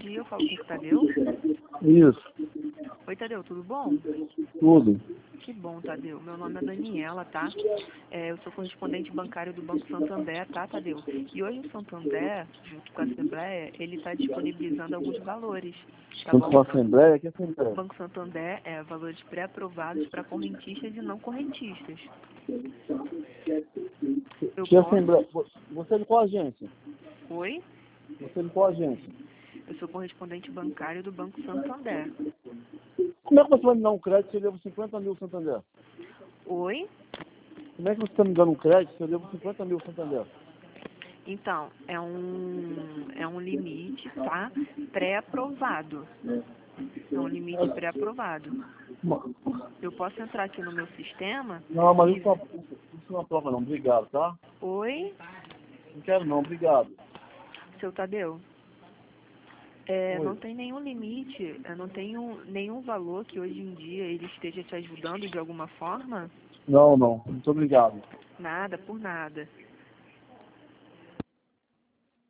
dia, eu falo com o Tadeu. Isso, Oi, Tadeu, tudo bom? tudo. Que bom, Tadeu. Meu nome é Daniela, tá? Eu sou correspondente bancário do Banco Santander, tá, Tadeu? E hoje o Santander, junto com a Assembleia, ele está disponibilizando alguns valores, tá Junto bom? com a Assembleia, que Assembleia? Banco Santander é valores pré-aprovados para correntistas e não correntistas. Eu Que posso? Assembleia? Você é de qual agência? Oi? Você é de qual agência? Eu sou correspondente bancário do Banco Santander. Como é que você vai me dar um crédito se eu devo 50 mil Santander? Oi? Como é que você está me dando um crédito se eu devo 50 mil Santander? Então, é um limite, tá? Pré-aprovado. É um limite pré-aprovado. Eu posso entrar aqui no meu sistema Não, mas e... isso não aprova não, obrigado, tá? Oi? Não quero não, obrigado. Seu Tadeu? Oi. Não tem nenhum limite, não tem nenhum valor que hoje em dia ele esteja te ajudando de alguma forma? Não, muito obrigado. Nada, por nada.